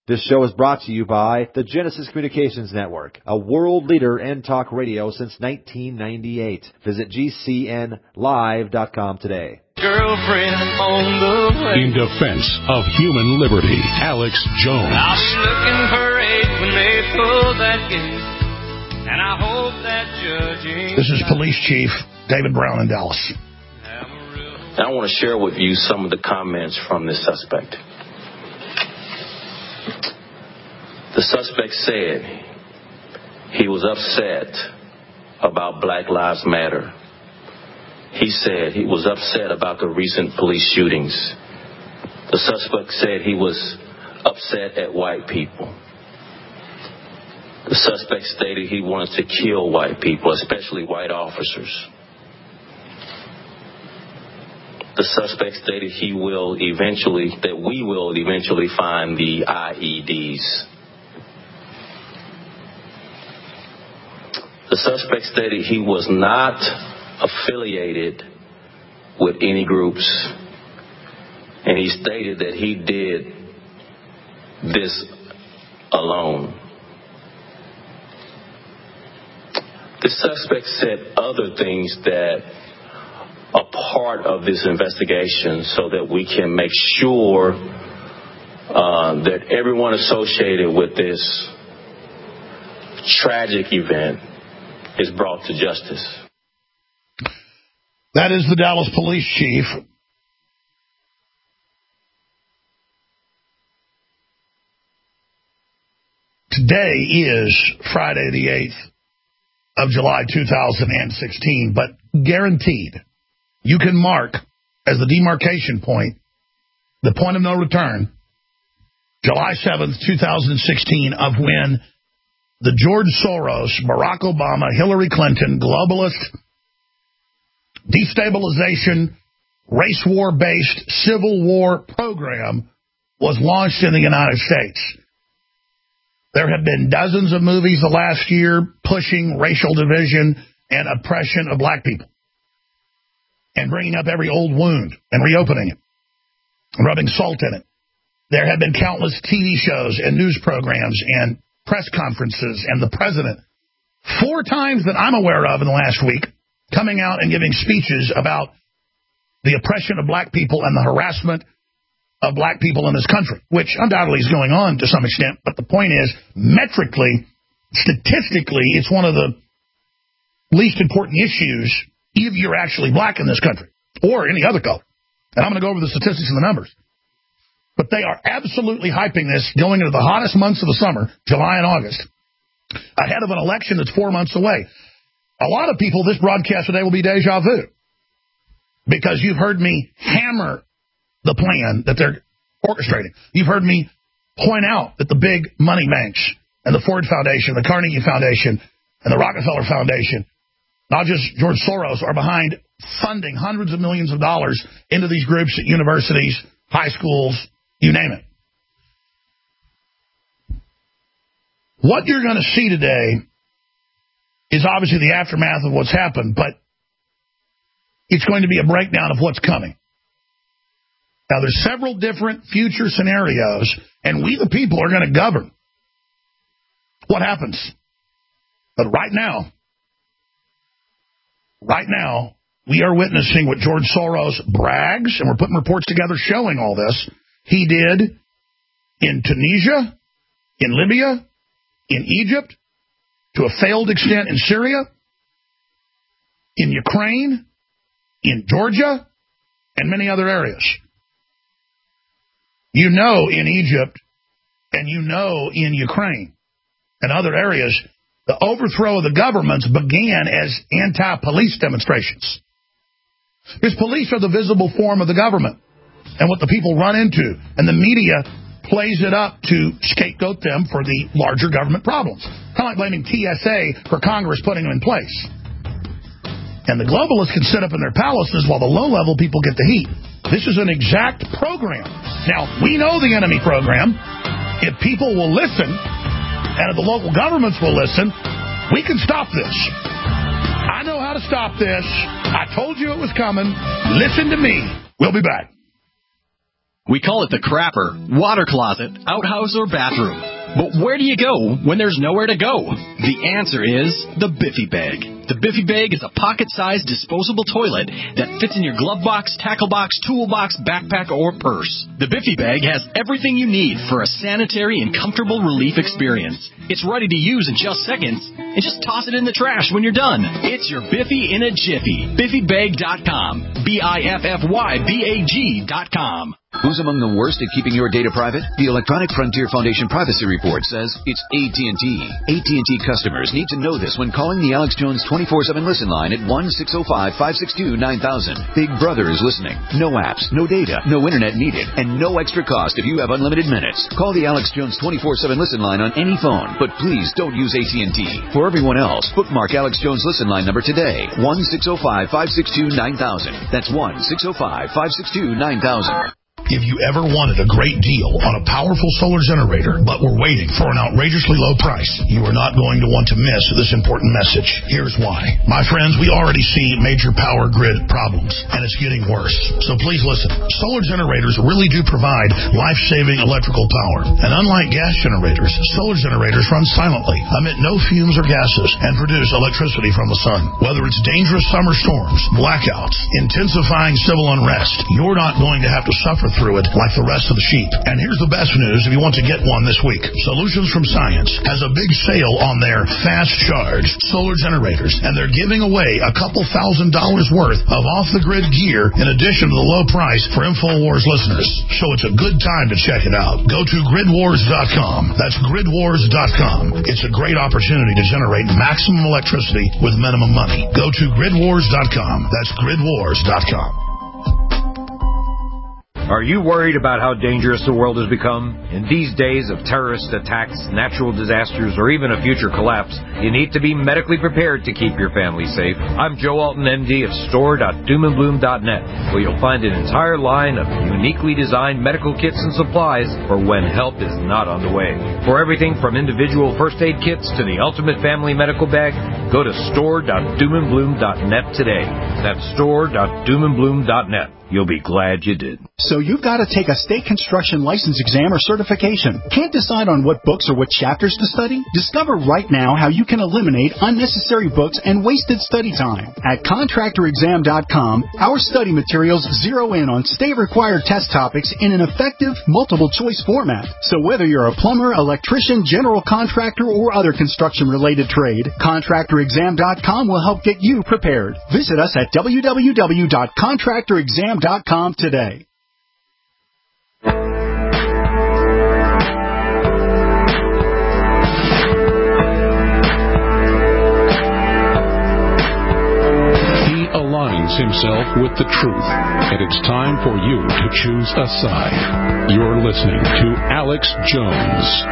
This show is brought to you by the Genesis Communications Network, a world leader in talk radio since 1998. Visit GCNlive.com today. Girlfriend on the way. In defense of human liberty, Alex Jones. I'll be looking for eight when they pull that gate, and I hope that judge ain't. This is Police Chief David Brown in Dallas. I want to share with you some of the comments from this suspect. The suspect said he was upset about Black Lives Matter. He said he was upset about the recent police shootings. The suspect said he was upset at white people. The suspect stated he wanted to kill white people, especially white officers. The suspect stated we will eventually find the IEDs. The suspect stated he was not affiliated with any groups, and he stated that he did this alone. The suspect said other things that are part of this investigation so that we can make sure that everyone associated with this tragic event is brought to justice. That is the Dallas Police Chief. Today is Friday the 8th of July 2016, but guaranteed you can mark as the demarcation point, the point of no return, July 7th, 2016, of when the George Soros, Barack Obama, Hillary Clinton, globalist, destabilization, race war-based civil war program was launched in the United States. There have been dozens of movies the last year pushing racial division and oppression of black people and bringing up every old wound and reopening it and rubbing salt in it. There have been countless TV shows and news programs and press conferences, and the president, 4 times that I'm aware of in the last week, coming out and giving speeches about the oppression of black people and the harassment of black people in this country, which undoubtedly is going on to some extent. But the point is, metrically, statistically, it's one of the least important issues if you're actually black in this country or any other color. And I'm going to go over the statistics and the numbers. But they are absolutely hyping this going into the hottest months of the summer, July and August, ahead of an election that's 4 months away. A lot of people, this broadcast today will be deja vu because you've heard me hammer the plan that they're orchestrating. You've heard me point out that the big money banks and the Ford Foundation, the Carnegie Foundation, and the Rockefeller Foundation, not just George Soros, are behind funding hundreds of millions of dollars into these groups at universities, high schools, you name it. What you're going to see today is obviously the aftermath of what's happened, but it's going to be a breakdown of what's coming. Now, there's several different future scenarios, and we, the people, are going to govern what happens. But right now, we are witnessing what George Soros brags, and we're putting reports together showing all this. He did in Tunisia, in Libya, in Egypt, to a failed extent in Syria, in Ukraine, in Georgia, and many other areas. You know in Egypt, and you know in Ukraine, and other areas, the overthrow of the governments began as anti-police demonstrations. Because police are the visible form of the government and what the people run into, and the media plays it up to scapegoat them for the larger government problems. Kind of like blaming TSA for Congress putting them in place. And the globalists can sit up in their palaces while the low-level people get the heat. This is an exact program. Now, we know the enemy program. If people will listen, and if the local governments will listen, we can stop this. I know how to stop this. I told you it was coming. Listen to me. We'll be back. We call it the crapper, water closet, outhouse, or bathroom. But where do you go when there's nowhere to go? The answer is the Biffy Bag. The Biffy Bag is a pocket-sized disposable toilet that fits in your glove box, tackle box, toolbox, backpack, or purse. The Biffy Bag has everything you need for a sanitary and comfortable relief experience. It's ready to use in just seconds, and just toss it in the trash when you're done. It's your Biffy in a jiffy. BiffyBag.com. BiffyBag.com. Who's among the worst at keeping your data private? The Electronic Frontier Foundation Privacy Report says it's AT&T. AT&T customers need to know this when calling the Alex Jones 24/7 listen line at 1-605-562-9000. Big Brother is listening. No apps, no data, no internet needed, and no extra cost if you have unlimited minutes. Call the Alex Jones 24/7 listen line on any phone, but please don't use AT&T. For everyone else, bookmark Alex Jones listen line number today. 1-605-562-9000. That's 1-605-562-9000. If you ever wanted a great deal on a powerful solar generator, but were waiting for an outrageously low price, you are not going to want to miss this important message. Here's why. My friends, we already see major power grid problems, and it's getting worse. So please listen. Solar generators really do provide life-saving electrical power. And unlike gas generators, solar generators run silently, emit no fumes or gases, and produce electricity from the sun. Whether it's dangerous summer storms, blackouts, intensifying civil unrest, you're not going to have to suffer through it like the rest of the sheep. And here's the best news if you want to get one this week. Solutions from Science has a big sale on their fast charge solar generators, and they're giving away a couple $1,000s worth of off-the-grid gear in addition to the low price for InfoWars listeners. So it's a good time to check it out. Go to gridwars.com. That's gridwars.com. It's a great opportunity to generate maximum electricity with minimum money. Go to gridwars.com. That's gridwars.com. Are you worried about how dangerous the world has become? In these days of terrorist attacks, natural disasters, or even a future collapse, you need to be medically prepared to keep your family safe. I'm Joe Alton, MD of store.doomandbloom.net, where you'll find an entire line of uniquely designed medical kits and supplies for when help is not on the way. For everything from individual first aid kits to the ultimate family medical bag, go to store.doomandbloom.net today. That's store.doomandbloom.net. You'll be glad you did. So you've got to take a state construction license exam or certification. Can't decide on what books or what chapters to study? Discover right now how you can eliminate unnecessary books and wasted study time. At contractorexam.com, our study materials zero in on state-required test topics in an effective, multiple-choice format. So whether you're a plumber, electrician, general contractor, or other construction-related trade, contractorexam.com will help get you prepared. Visit us at www.contractorexam.com today. He aligns himself with the truth, and it's time for you to choose a side. You're listening to Alex Jones.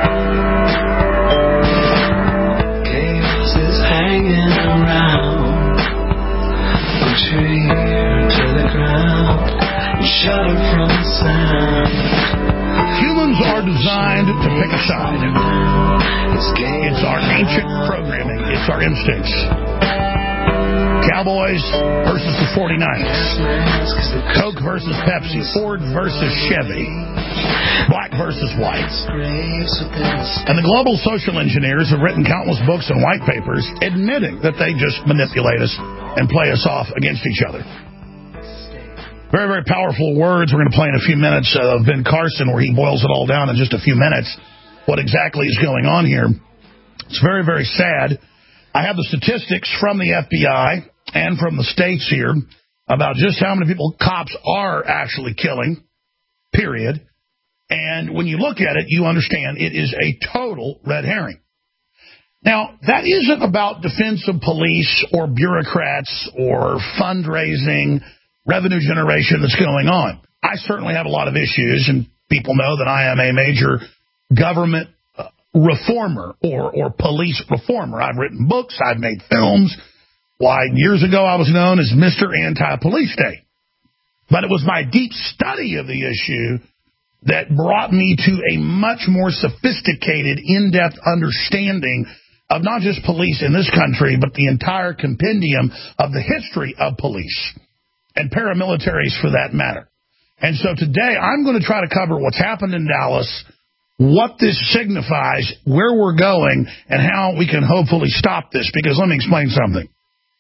Chaos is hanging around, from tree to the ground, shudder from the sound. Humans are designed to pick a side. It's our ancient programming. It's our instincts. Cowboys versus the 49ers. Coke versus Pepsi. Ford versus Chevy. Black versus white. And the global social engineers have written countless books and white papers admitting that they just manipulate us and play us off against each other. Very, very powerful words we're going to play in a few minutes of Ben Carson, where he boils it all down in just a few minutes, what exactly is going on here. It's very, very sad. I have the statistics from the FBI and from the states here about just how many people cops are actually killing, period. And when you look at it, you understand it is a total red herring. Now, that isn't about defensive police or bureaucrats or fundraising, revenue generation that's going on. I certainly have a lot of issues, and people know that I am a major government reformer or police reformer. I've written books. I've made films. Why, years ago I was known as Mr. Anti-Police State. But it was my deep study of the issue that brought me to a much more sophisticated, in-depth understanding of not just police in this country, but the entire compendium of the history of police and paramilitaries for that matter. And so today I'm going to try to cover what's happened in Dallas, what this signifies, where we're going, and how we can hopefully stop this. Because let me explain something.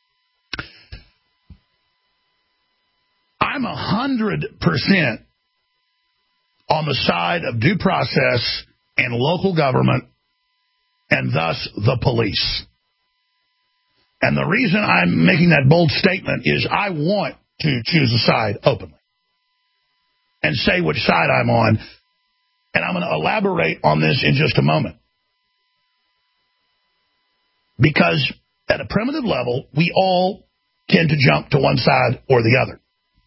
I'm 100% on the side of due process and local government, and thus the police. And the reason I'm making that bold statement is I want to choose a side openly and say which side I'm on. And I'm going to elaborate on this in just a moment. Because at a primitive level, we all tend to jump to one side or the other.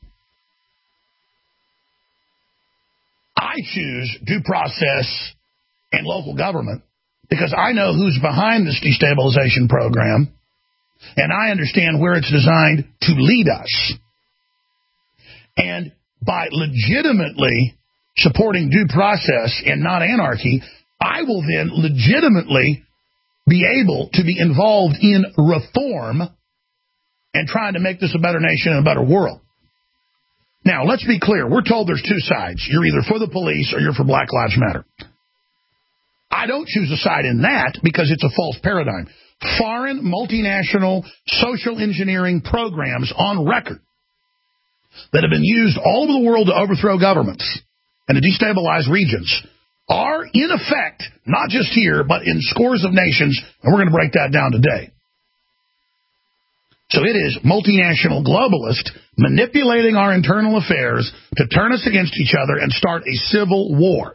I choose due process and local government because I know who's behind this destabilization program, and I understand where it's designed to lead us. And by legitimately supporting due process and not anarchy, I will then legitimately be able to be involved in reform and trying to make this a better nation and a better world. Now, let's be clear. We're told there's two sides. You're either for the police or you're for Black Lives Matter. I don't choose a side in that because it's a false paradigm. Foreign, multinational, social engineering programs on record that have been used all over the world to overthrow governments and to destabilize regions are, in effect, not just here, but in scores of nations, and we're going to break that down today. So it is multinational globalists manipulating our internal affairs to turn us against each other and start a civil war.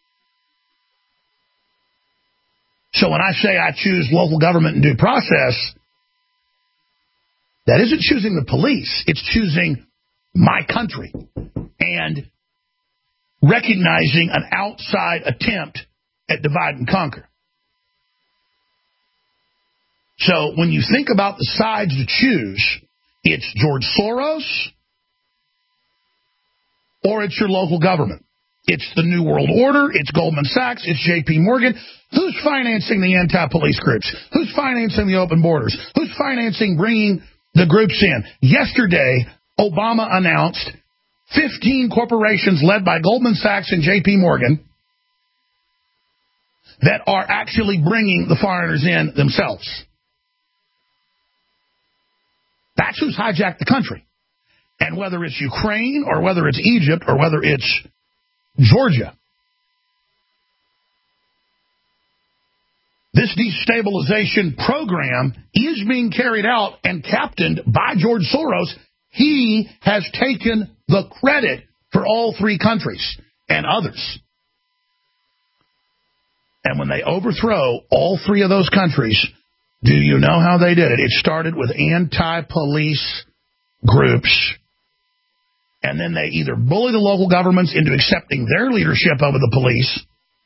So when I say I choose local government and due process, that isn't choosing the police. It's choosing my country and recognizing an outside attempt at divide and conquer. So when you think about the sides to choose, it's George Soros or it's your local government. It's the New World Order, it's Goldman Sachs, it's J.P. Morgan. Who's financing the anti-police groups? Who's financing the open borders? Who's financing bringing the groups in? Yesterday, Obama announced 15 corporations led by Goldman Sachs and J.P. Morgan that are actually bringing the foreigners in themselves. That's who's hijacked the country. And whether it's Ukraine or whether it's Egypt or whether it's Georgia, this destabilization program is being carried out and captained by George Soros. He has taken the credit for all three countries and others. And when they overthrow all three of those countries, do you know how they did it? It started with anti-police groups, and then they either bully the local governments into accepting their leadership over the police,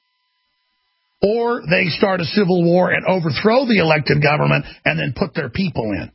or they start a civil war and overthrow the elected government and then put their people in.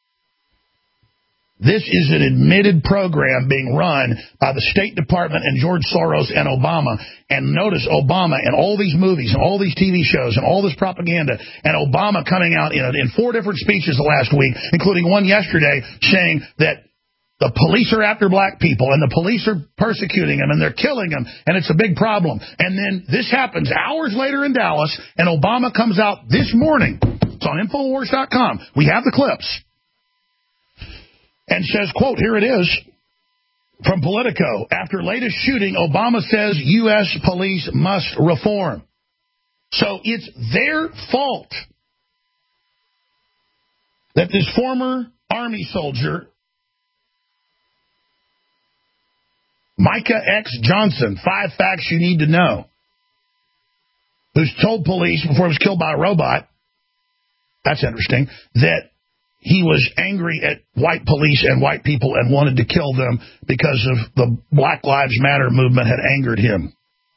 This is an admitted program being run by the State Department and George Soros and Obama. And notice Obama and all these movies and all these TV shows and all this propaganda, and Obama coming out in 4 different speeches the last week, including one yesterday, saying that the police are after black people and the police are persecuting them and they're killing them and it's a big problem. And then this happens hours later in Dallas, and Obama comes out this morning. It's on Infowars.com. We have the clips. And says, quote, here it is from Politico. After latest shooting, Obama says U.S. police must reform. So it's their fault that this former Army soldier, Micah X. Johnson, 5 facts you need to know, who's told police before he was killed by a robot, that's interesting, that he was angry at white police and white people and wanted to kill them because of the Black Lives Matter movement had angered him.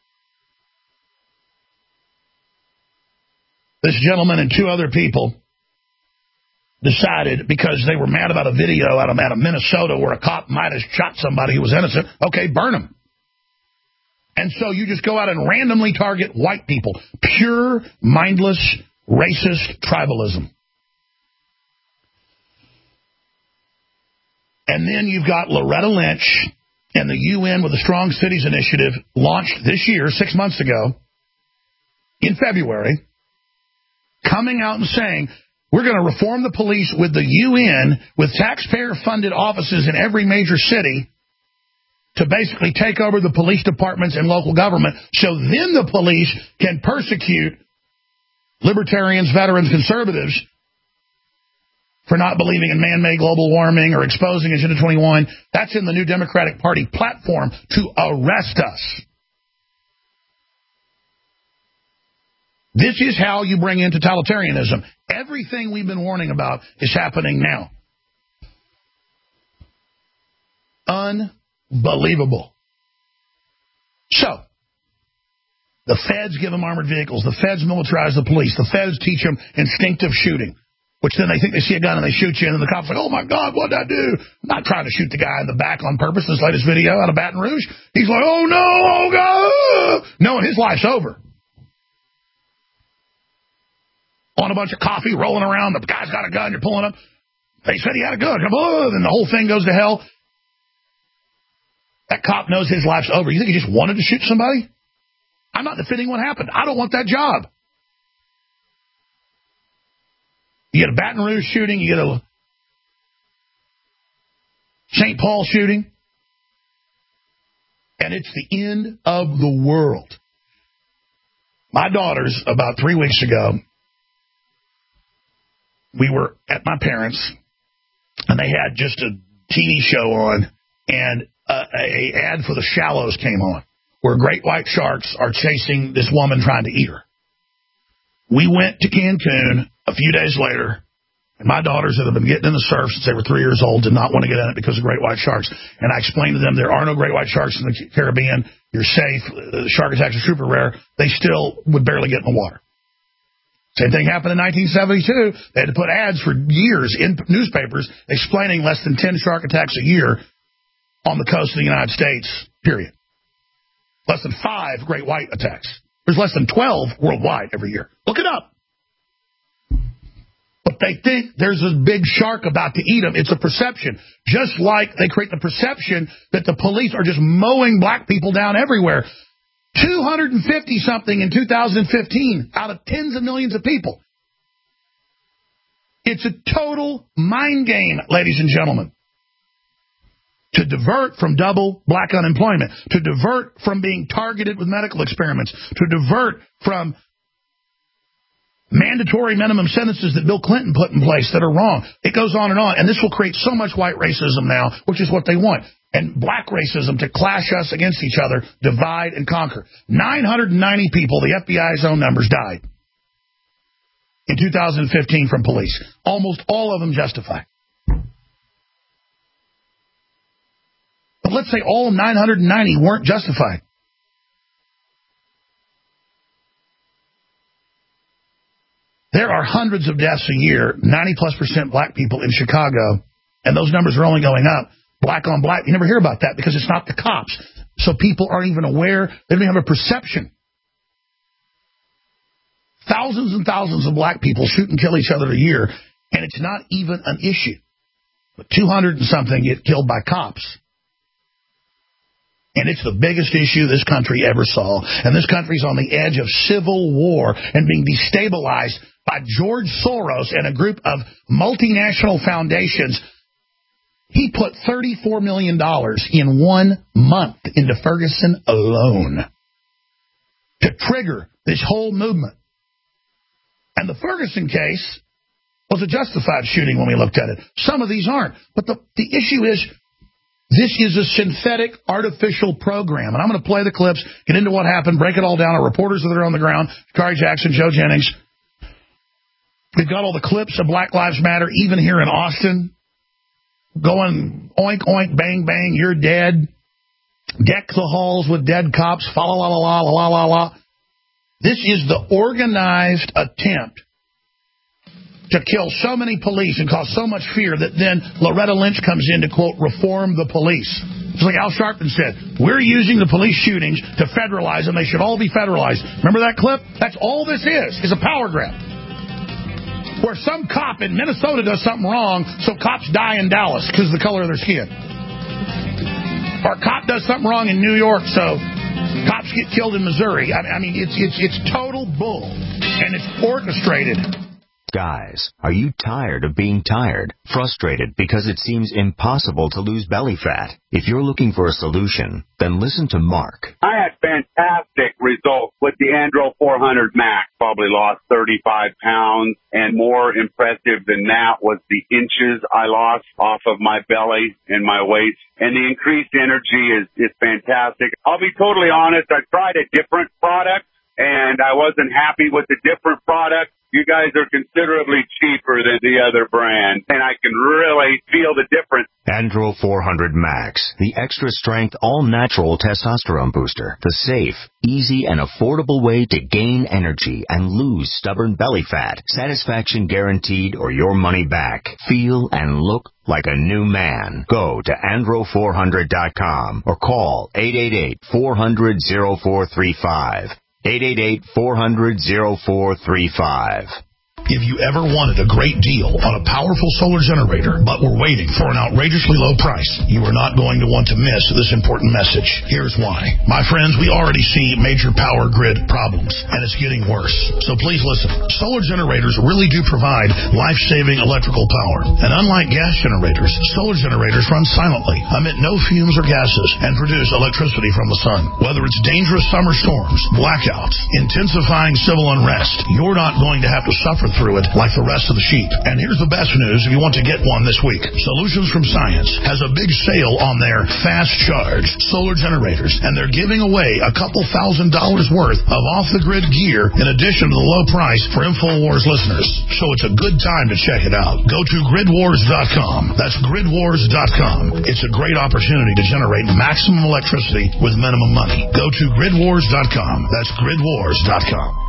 This gentleman and 2 other people decided, because they were mad about a video out of Minnesota where a cop might have shot somebody who was innocent, okay, burn him. And so you just go out and randomly target white people. Pure, mindless, racist tribalism. And then you've got Loretta Lynch and the UN with the Strong Cities Initiative launched this year, 6 months ago, in February, coming out and saying, we're going to reform the police with the UN, with taxpayer-funded offices in every major city to basically take over the police departments and local government, so then the police can persecute libertarians, veterans, conservatives for not believing in man-made global warming or exposing Agenda 21. That's in the new Democratic Party platform, to arrest us. This is how you bring in totalitarianism. Everything we've been warning about is happening now. Unbelievable. So, the feds give them armored vehicles. The feds militarize the police. The feds teach them instinctive shooting, which then they think they see a gun and they shoot you, and then the cop's like, oh, my God, what'd I do? I'm not trying to shoot the guy in the back on purpose. This latest video out of Baton Rouge, he's like, oh, no, oh, God. Knowing his life's over. On a bunch of coffee, rolling around. The guy's got a gun. You're pulling up. They said he had a gun. Then the whole thing goes to hell. That cop knows his life's over. You think he just wanted to shoot somebody? I'm not defending what happened. I don't want that job. You get a Baton Rouge shooting. You get a St. Paul shooting. And it's the end of the world. My daughters, about 3 weeks ago, we were at my parents, and they had just a TV show on, and a ad for the Shallows came on, where great white sharks are chasing this woman trying to eat her. We went to Cancun a few days later, and my daughters that have been getting in the surf since they were 3 years old did not want to get in it because of great white sharks. And I explained to them there are no great white sharks in the Caribbean. You're safe. The shark attacks are super rare. They still would barely get in the water. Same thing happened in 1972. They had to put ads for years in newspapers explaining less than 10 shark attacks a year on the coast of the United States, period. Less than 5 great white attacks. There's less than 12 worldwide every year. Look it up. But they think there's a big shark about to eat them. It's a perception. Just like they create the perception that the police are just mowing black people down everywhere. 250-something in 2015 out of tens of millions of people. It's a total mind game, ladies and gentlemen. To divert from double black unemployment, to divert from being targeted with medical experiments, to divert from mandatory minimum sentences that Bill Clinton put in place that are wrong. It goes on, and this will create so much white racism now, which is what they want. And black racism to clash us against each other, divide and conquer. 990 people, the FBI's own numbers, died in 2015 from police. Almost all of them justified. But let's say all 990 weren't justified. There are hundreds of deaths a year, 90+% black people in Chicago, and those numbers are only going up. Black on black, you never hear about that because it's not the cops. So people aren't even aware. They don't even have a perception. Thousands and thousands of black people shoot and kill each other a year, and it's not even an issue. But 200 and something get killed by cops. And it's the biggest issue this country ever saw. And this country's on the edge of civil war and being destabilized by George Soros and a group of multinational foundations. He put $34 million in 1 month into Ferguson alone to trigger this whole movement. And the Ferguson case was a justified shooting when we looked at it. Some of these aren't. But the issue is, this is a synthetic, artificial program. And I'm going to play the clips, get into what happened, break it all down. Our reporters that are on the ground, Kari Jackson, Joe Jennings. We've got all the clips of Black Lives Matter, even here in Austin. Going oink, oink, bang, bang, you're dead. Deck the halls with dead cops. Fa la la la la la la la. This is the organized attempt to kill so many police and cause so much fear that then Loretta Lynch comes in to, quote, reform the police. It's like Al Sharpton said, we're using the police shootings to federalize them. They should all be federalized. Remember that clip? That's all this is a power grab. Where some cop in Minnesota does something wrong, so cops die in Dallas because of the color of their skin. Or a cop does something wrong in New York, so cops get killed in Missouri. I mean, it's total bull, and it's orchestrated. Guys, are you tired of being tired? Frustrated because it seems impossible to lose belly fat? If you're looking for a solution, then listen to Mark. I had fantastic results with the Andro 400 Max. Probably lost 35 pounds, and more impressive than that was the inches I lost off of my belly and my waist. And the increased energy is fantastic. I'll be totally honest, I tried a different product, and I wasn't happy with the different product. You guys are considerably cheaper than the other brand, and I can really feel the difference. Andro 400 Max, the extra-strength, all-natural testosterone booster. The safe, easy, and affordable way to gain energy and lose stubborn belly fat. Satisfaction guaranteed or your money back. Feel and look like a new man. Go to andro400.com or call 888-400-0435. 888-400-0435. If you ever wanted a great deal on a powerful solar generator, but were waiting for an outrageously low price, you are not going to want to miss this important message. Here's why. My friends, we already see major power grid problems, and it's getting worse. So please listen. Solar generators really do provide life-saving electrical power. And unlike gas generators, solar generators run silently, emit no fumes or gases, and produce electricity from the sun. Whether it's dangerous summer storms, blackouts, intensifying civil unrest, you're not going to have to suffer through it like the rest of the sheep. And here's the best news if you want to get one this week. Solutions from Science has a big sale on their fast charge solar generators, and they're giving away a couple $1,000s worth of off-the-grid gear in addition to the low price for InfoWars listeners. So it's a good time to check it out. Go to gridwars.com. That's gridwars.com. It's a great opportunity to generate maximum electricity with minimum money. Go to gridwars.com. That's gridwars.com.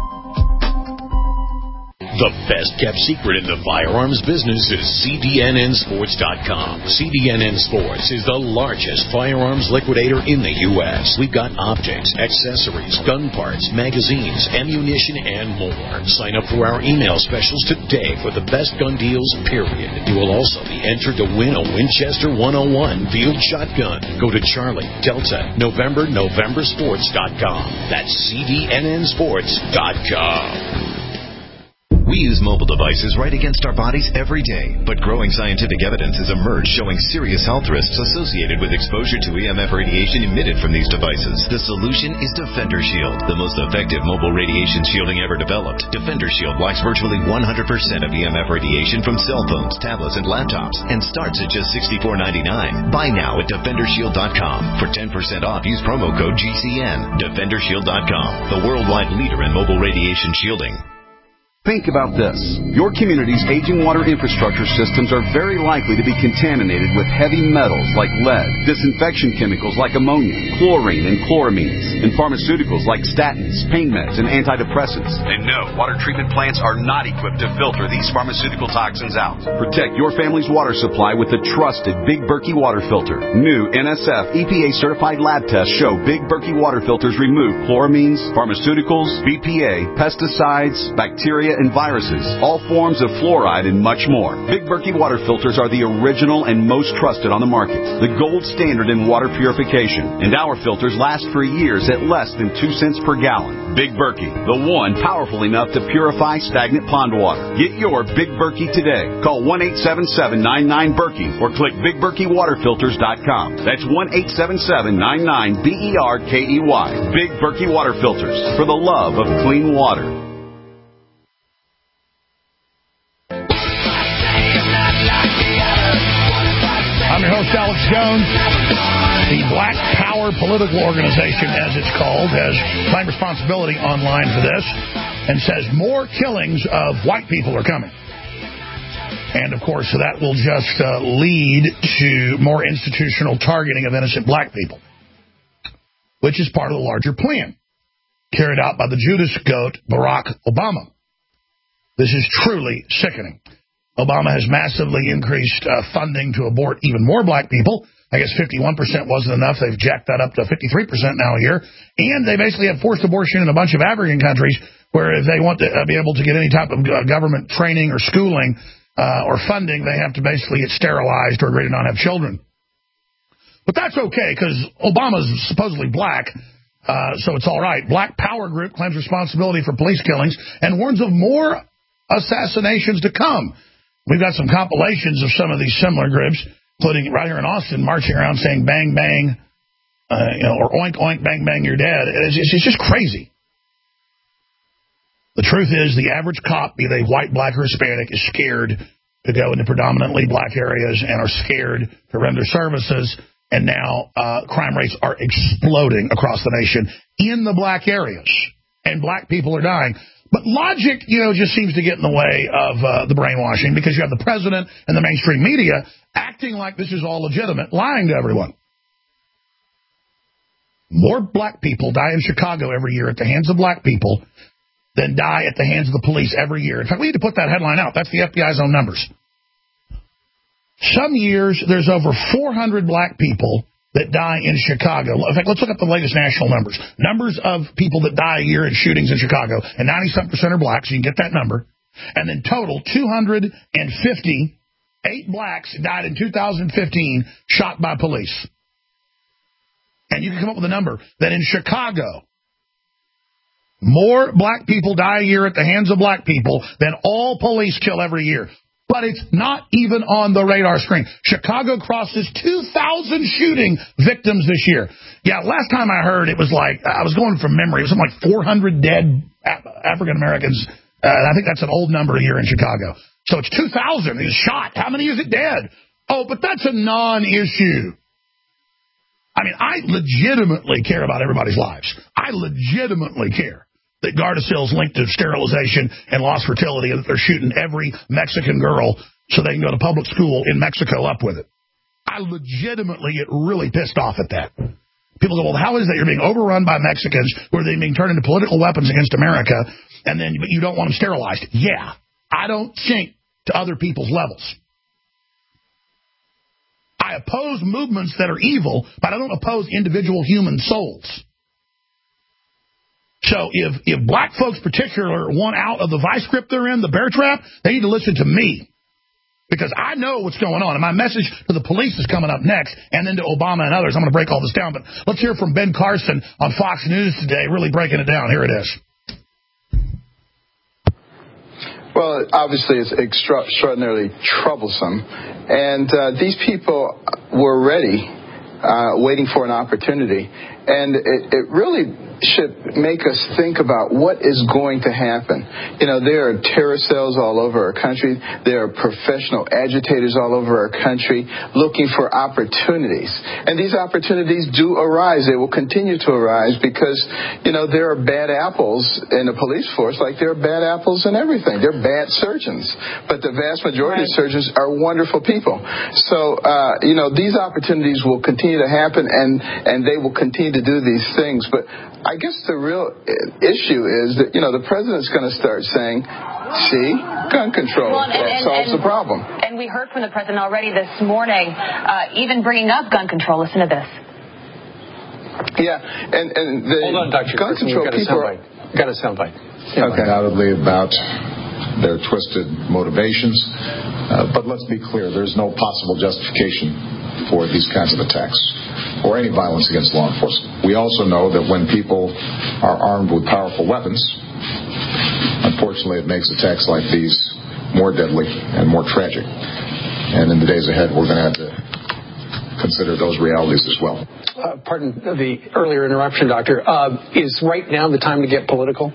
The best-kept secret in the firearms business is CDNNsports.com. CDNN Sports is the largest firearms liquidator in the U.S. We've got optics, accessories, gun parts, magazines, ammunition, and more. Sign up for our email specials today for the best gun deals, period. You will also be entered to win a Winchester 101 field shotgun. Go to Charlie, Delta, November, Sports.com. That's CDNNsports.com. We use mobile devices right against our bodies every day, but growing scientific evidence has emerged showing serious health risks associated with exposure to EMF radiation emitted from these devices. The solution is Defender Shield, the most effective mobile radiation shielding ever developed. Defender Shield blocks virtually 100% of EMF radiation from cell phones, tablets, and laptops, and starts at just $64.99. Buy now at DefenderShield.com. For 10% off, use promo code GCN. DefenderShield.com, the worldwide leader in mobile radiation shielding. Think about this. Your community's aging water infrastructure systems are very likely to be contaminated with heavy metals like lead, disinfection chemicals like ammonia, chlorine, and chloramines, and pharmaceuticals like statins, pain meds, and antidepressants. And no, water treatment plants are not equipped to filter these pharmaceutical toxins out. Protect your family's water supply with the trusted Big Berkey water filter. New NSF EPA-certified lab tests show Big Berkey water filters remove chloramines, pharmaceuticals, BPA, pesticides, bacteria, and viruses, all forms of fluoride, and much more. Big Berkey water filters are the original and most trusted on the market, the gold standard in water purification, and our filters last for years at less than 2 cents per gallon. Big Berkey, the one powerful enough to purify stagnant pond water. Get your Big Berkey today. Call 1-877-99-BERKEY or click BigBerkeyWaterFilters.com. That's 1-877-99-BERKEY. Big Berkey water filters, for the love of clean water. I'm your host, Alex Jones. The Black Power Political Organization, as it's called, has claimed responsibility online for this and says more killings of white people are coming. And, of course, that will just lead to more institutional targeting of innocent black people, which is part of the larger plan carried out by the Judas goat, Barack Obama. This is truly sickening. Obama has massively increased funding to abort even more black people. I guess 51% wasn't enough. They've jacked that up to 53% now a year. And they basically have forced abortion in a bunch of African countries where if they want to be able to get any type of government training or schooling or funding, they have to basically get sterilized or agree to not have children. But that's okay, because Obama's supposedly black, so it's all right. Black Power Group claims responsibility for police killings and warns of more assassinations to come. We've got some compilations of some of these similar groups, including right here in Austin, marching around saying bang, bang, or oink, oink, bang, bang, you're dead. It's just crazy. The truth is the average cop, be they white, black, or Hispanic, is scared to go into predominantly black areas and are scared to render services. And now crime rates are exploding across the nation in the black areas. And black people are dying. But logic, just seems to get in the way of the brainwashing, because you have the president and the mainstream media acting like this is all legitimate, lying to everyone. More black people die in Chicago every year at the hands of black people than die at the hands of the police every year. In fact, we need to put that headline out. That's the FBI's own numbers. Some years, there's over 400 black people that die in Chicago. In fact, let's look up the latest national numbers. Numbers of people that die a year in shootings in Chicago, and 90-something% are black, so you can get that number. And then total, 258 blacks died in 2015 shot by police. And you can come up with a number that in Chicago, more black people die a year at the hands of black people than all police kill every year. But it's not even on the radar screen. Chicago crosses 2,000 shooting victims this year. Yeah, last time I heard, it was like, I was going from memory, it was something like 400 dead African Americans. I think that's an old number here in Chicago. So it's 2,000 is shot. How many is it dead? Oh, but that's a non-issue. I mean, I legitimately care about everybody's lives. I legitimately care that Gardasil's linked to sterilization and lost fertility, and that they're shooting every Mexican girl so they can go to public school in Mexico up with it. I legitimately get really pissed off at that. People go, well, how is that you're being overrun by Mexicans who are then being turned into political weapons against America, and then but you don't want them sterilized? Yeah, I don't sink to other people's levels. I oppose movements that are evil, but I don't oppose individual human souls. So if black folks particular want out of the vice grip they're in, the bear trap, they need to listen to me. Because I know what's going on. And my message to the police is coming up next, and then to Obama and others. I'm going to break all this down. But let's hear from Ben Carson on Fox News today, really breaking it down. Here it is. Well, obviously, it's extraordinarily troublesome. And these people were ready, waiting for an opportunity. And it really should make us think about what is going to happen. You know, there are terror cells all over our country. There are professional agitators all over our country looking for opportunities. And these opportunities do arise. They will continue to arise because, you know, there are bad apples in the police force like there are bad apples in everything. They're bad surgeons. But the vast majority of surgeons are wonderful people. So, you know, these opportunities will continue to happen, and they will continue to do these things. But I guess the real issue is that, you know, the president's going to start saying, see, gun control, that solves the problem. And we heard from the president already this morning, even bringing up gun control. Listen to this. Yeah, and the hold on, Dr. gun control people got a soundbite. Undoubtedly about their twisted motivations, but let's be clear, there's no possible justification for these kinds of attacks or any violence against law enforcement. We also know that when people are armed with powerful weapons, unfortunately it makes attacks like these more deadly and more tragic. And in the days ahead, we're going to have to consider those realities as well. Pardon the earlier interruption, Doctor. Is right now the time to get political?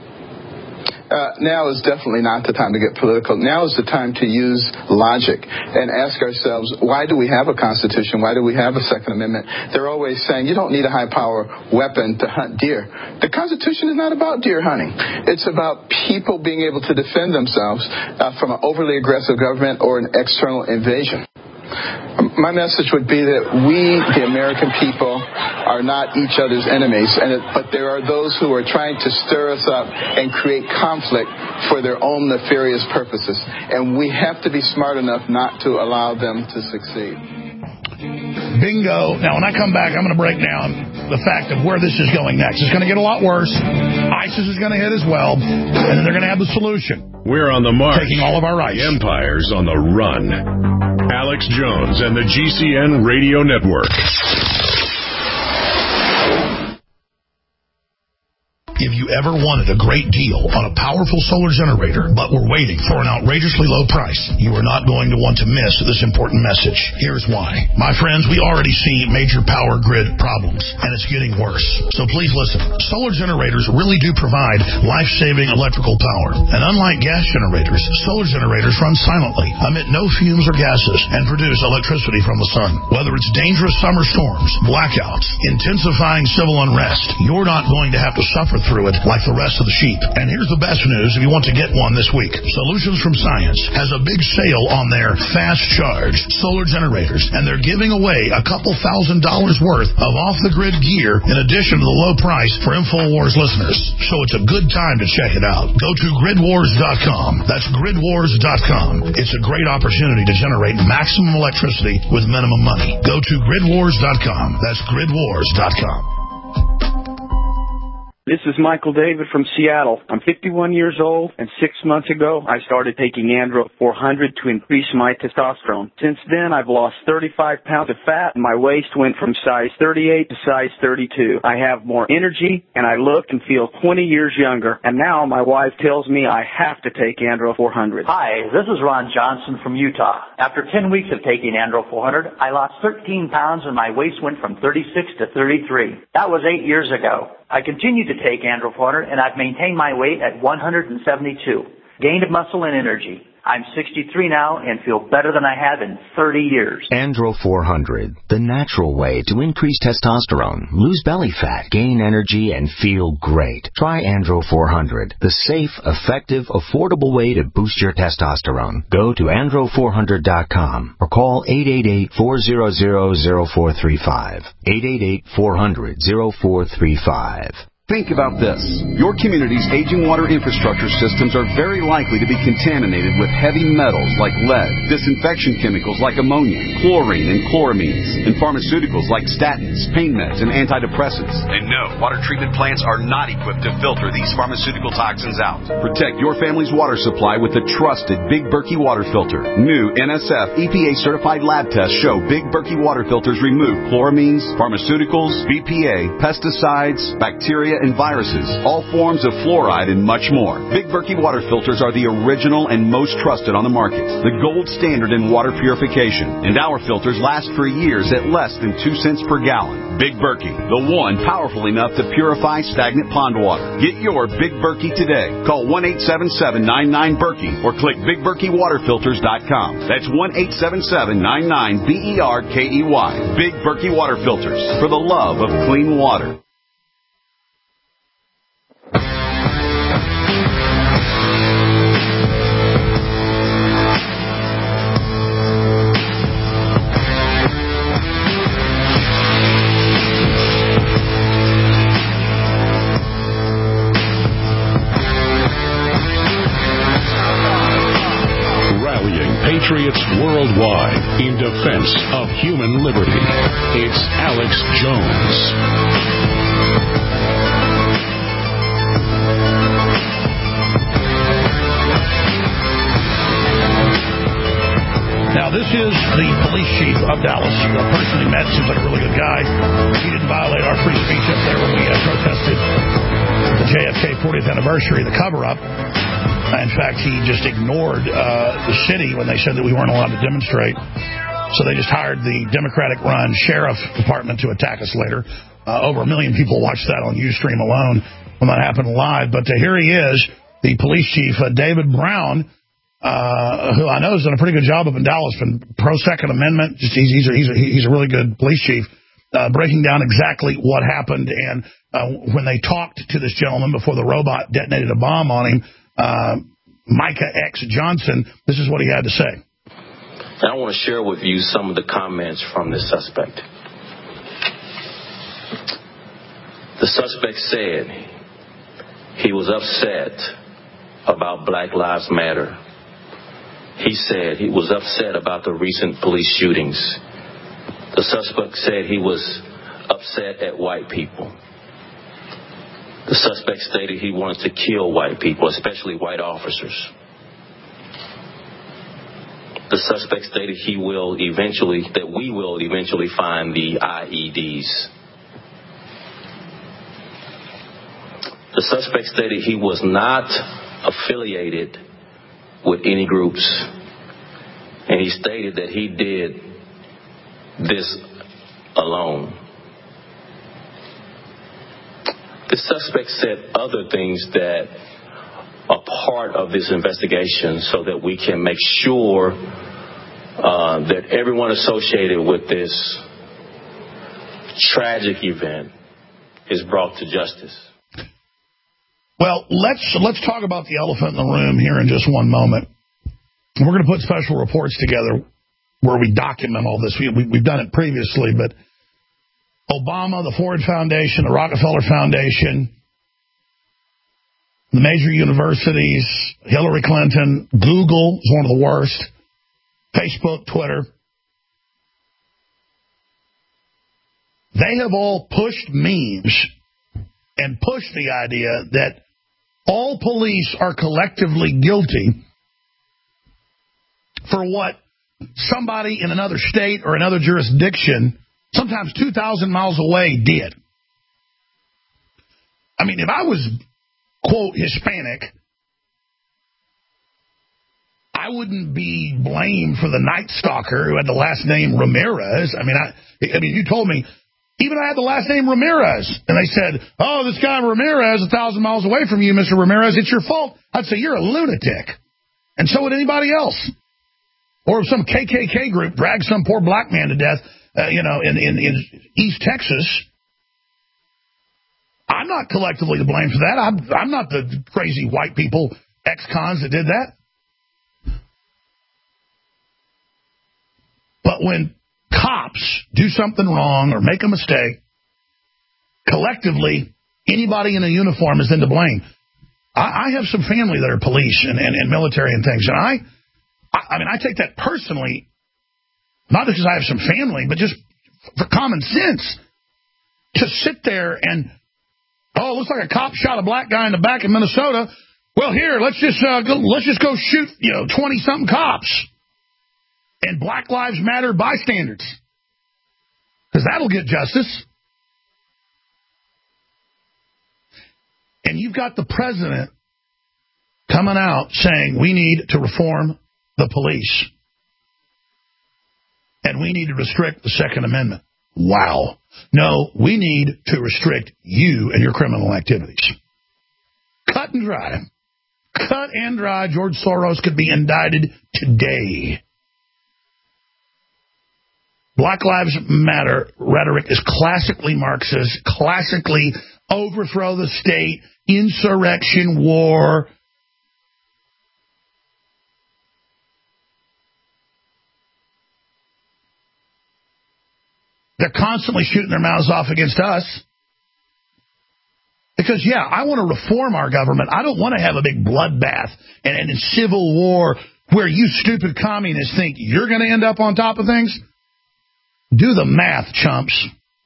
Now is definitely not the time to get political. Now is the time to use logic and ask ourselves, why do we have a Constitution? Why do we have a Second Amendment? They're always saying you don't need a high-power weapon to hunt deer. The Constitution is not about deer hunting. It's about people being able to defend themselves from an overly aggressive government or an external invasion. My message would be that we, the American people, are not each other's enemies, but there are those who are trying to stir us up and create conflict for their own nefarious purposes. And we have to be smart enough not to allow them to succeed. Bingo. Now, when I come back, I'm going to break down the fact of where this is going next. It's going to get a lot worse. ISIS is going to hit as well, and then they're going to have the solution. We're on the march. Taking all of our rights. The empire's on the run. Alex Jones and the GCN Radio Network. If you ever wanted a great deal on a powerful solar generator, but were waiting for an outrageously low price, you are not going to want to miss this important message. Here's why. My friends, we already see major power grid problems, and it's getting worse. So please listen. Solar generators really do provide life-saving electrical power. And unlike gas generators, solar generators run silently, emit no fumes or gases, and produce electricity from the sun. Whether it's dangerous summer storms, blackouts, intensifying civil unrest, you're not going to have to suffer through it like the rest of the sheep. And here's the best news if you want to get one this week. Solutions from Science has a big sale on their fast charge solar generators, and they're giving away a couple $1,000s worth of off-the-grid gear in addition to the low price for InfoWars listeners. So it's a good time to check it out. Go to gridwars.com. That's gridwars.com. It's a great opportunity to generate maximum electricity with minimum money. Go to gridwars.com. That's gridwars.com. This is Michael David from Seattle. I'm 51 years old, and 6 months ago, I started taking Andro 400 to increase my testosterone. Since then, I've lost 35 pounds of fat, and my waist went from size 38 to size 32. I have more energy, and I look and feel 20 years younger. And now my wife tells me I have to take Andro 400. Hi, this is Ron Johnson from Utah. After 10 weeks of taking Andro 400, I lost 13 pounds, and my waist went from 36 to 33. That was 8 years ago. I continue to take Andro 400, and I've maintained my weight at 172. Gained muscle and energy. I'm 63 now and feel better than I have in 30 years. Andro 400, the natural way to increase testosterone, lose belly fat, gain energy, and feel great. Try Andro 400, the safe, effective, affordable way to boost your testosterone. Go to andro400.com or call 888-400-0435. 888-400-0435. Think about this. Your community's aging water infrastructure systems are very likely to be contaminated with heavy metals like lead, disinfection chemicals like ammonia, chlorine and chloramines, and pharmaceuticals like statins, pain meds, and antidepressants. And no, water treatment plants are not equipped to filter these pharmaceutical toxins out. Protect your family's water supply with the trusted Big Berkey water filter. New NSF EPA-certified lab tests show Big Berkey water filters remove chloramines, pharmaceuticals, BPA, pesticides, bacteria, and viruses, all forms of fluoride, and much more. Big Berkey water filters are the original and most trusted on the market, the gold standard in water purification, and our filters last for years at less than 2 cents per gallon. Big Berkey, the one powerful enough to purify stagnant pond water. Get your Big Berkey today. Call 1-877-99-BERKEY or click BigBerkeyWaterFilters.com. That's 1-877-99-BERKEY. Big Berkey Water Filters, for the love of clean water. Patriots worldwide in defense of human liberty. It's Alex Jones. Now, this is the police chief of Dallas. The person he met seems like a really good guy. He didn't violate our free speech up there when we protested the JFK 40th anniversary, the cover-up. In fact, he just ignored the city when they said that we weren't allowed to demonstrate. So they just hired the Democratic-run sheriff department to attack us later. Over 1 million people watched that on Ustream alone when that happened live. But here he is, the police chief, David Brown, who I know has done a pretty good job up in Dallas, been pro-Second Amendment. He's a really good police chief, breaking down exactly what happened. And when they talked to this gentleman before the robot detonated a bomb on him, Micah X. Johnson, this is what he had to say. I want to share with you some of the comments from this suspect. The suspect said he was upset about Black Lives Matter. He said he was upset about the recent police shootings. The suspect said he was upset at white people. The suspect stated he wanted to kill white people, especially white officers. the suspect stated we will eventually find the IEDs. The suspect stated he was not affiliated with any groups, and he stated that he did this alone. The suspect said other things that are part of this investigation so that we can make sure that everyone associated with this tragic event is brought to justice. Well, let's talk about the elephant in the room here in just one moment. We're going to put special reports together where we document all this. We've done it previously, but Obama, the Ford Foundation, the Rockefeller Foundation, the major universities, Hillary Clinton, Google is one of the worst, Facebook, Twitter. They have all pushed memes and pushed the idea that all police are collectively guilty for what somebody in another state or another jurisdiction, sometimes 2,000 miles away, did. I mean, if I was, quote, Hispanic, I wouldn't be blamed for the Night Stalker who had the last name Ramirez. I mean, you told me, even I had the last name Ramirez, and they said, oh, this guy Ramirez, 1,000 miles away from you, Mr. Ramirez, it's your fault. I'd say, you're a lunatic. And so would anybody else. Or if some KKK group drags some poor black man to death, in East Texas, I'm not collectively to blame for that. I'm not the crazy white people, ex-cons that did that. But when cops do something wrong or make a mistake, collectively, anybody in a uniform is then to blame. I have some family that are police and military and things, and I mean, I take that personally, not because I have some family, but just for common sense. To sit there and, oh, it looks like a cop shot a black guy in the back in Minnesota. Well, here, let's just go shoot, 20-something cops. And Black Lives Matter bystanders. Because that'll get justice. And you've got the president coming out saying we need to reform the police. And we need to restrict the Second Amendment. Wow. No, we need to restrict you and your criminal activities. Cut and dry. Cut and dry. George Soros could be indicted today. Black Lives Matter rhetoric is classically Marxist, classically overthrow the state, insurrection, war. They're constantly shooting their mouths off against us. Because, yeah, I want to reform our government. I don't want to have a big bloodbath and a civil war where you stupid communists think you're going to end up on top of things. Do the math, chumps.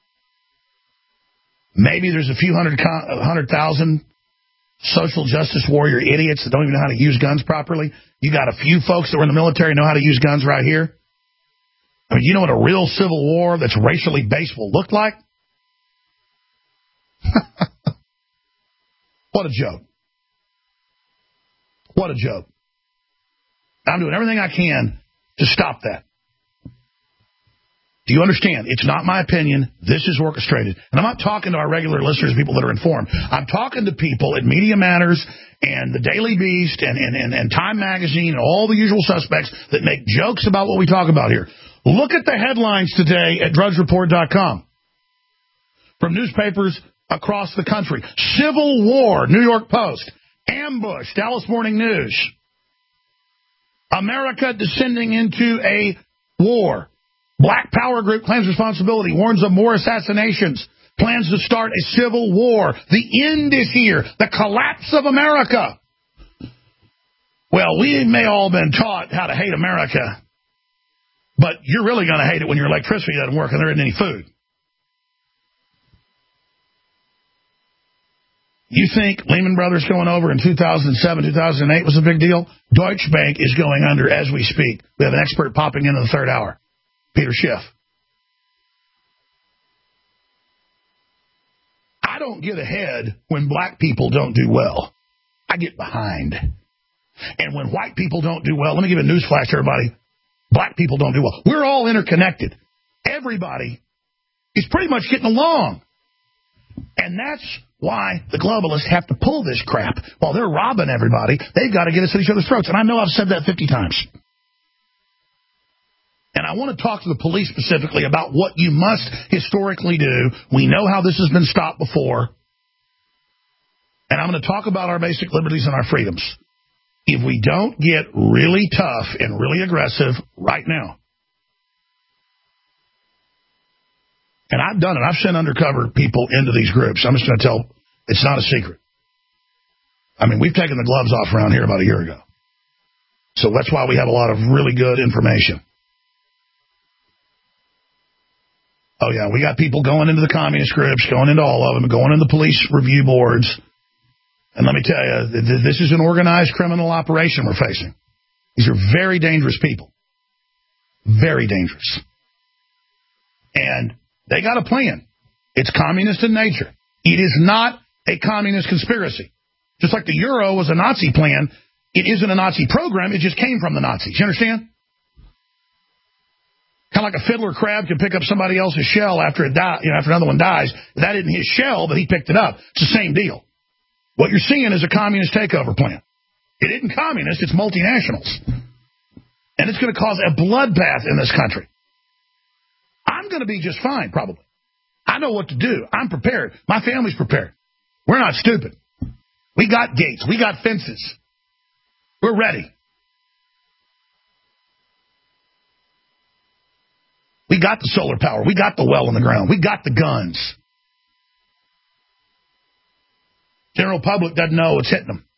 Maybe there's a few 100,000 social justice warrior idiots that don't even know how to use guns properly. You got a few folks that were in the military know how to use guns right here. I mean, you know what a real civil war that's racially based will look like? What a joke. What a joke. I'm doing everything I can to stop that. Do you understand? It's not my opinion. This is orchestrated. And I'm not talking to our regular listeners, people that are informed. I'm talking to people at Media Matters and the Daily Beast and Time Magazine and all the usual suspects that make jokes about what we talk about here. Look at the headlines today at DrudgeReport.com from newspapers across the country. Civil War, New York Post. Ambush, Dallas Morning News. America descending into a war. Black Power Group claims responsibility, warns of more assassinations, plans to start a civil war. The end is here. The collapse of America. Well, we may all been taught how to hate America, but you're really going to hate it when your electricity doesn't work and there isn't any food. You think Lehman Brothers going over in 2007, 2008 was a big deal? Deutsche Bank is going under as we speak. We have an expert popping into the third hour, Peter Schiff. I don't get ahead when black people don't do well. I get behind. And when white people don't do well, let me give a news flash to everybody. Black people don't do well. We're all interconnected. Everybody is pretty much getting along. And that's why the globalists have to pull this crap. While they're robbing everybody, they've got to get us at each other's throats. And I know I've said that 50 times. And I want to talk to the police specifically about what you must historically do. We know how this has been stopped before. And I'm going to talk about our basic liberties and our freedoms. If we don't get really tough and really aggressive right now, and I've done it. I've sent undercover people into these groups. I'm just going to tell, it's not a secret. I mean, we've taken the gloves off around here about a year ago. So that's why we have a lot of really good information. Oh, yeah, we got people going into the communist groups, going into all of them, going into the police review boards. And let me tell you, this is an organized criminal operation we're facing. These are very dangerous people. Very dangerous. And they got a plan. It's communist in nature. It is not a communist conspiracy. Just like the Euro was a Nazi plan, it isn't a Nazi program. It just came from the Nazis. You understand? Kind of like a fiddler crab can pick up somebody else's shell after after another one dies. That isn't his shell, but he picked it up. It's the same deal. What you're seeing is a communist takeover plan. It isn't communist, it's multinationals. And it's going to cause a bloodbath in this country. I'm going to be just fine, probably. I know what to do. I'm prepared. My family's prepared. We're not stupid. We got gates. We got fences. We're ready. We got the solar power. We got the well in the ground. We got the guns. General public doesn't know it's hitting them.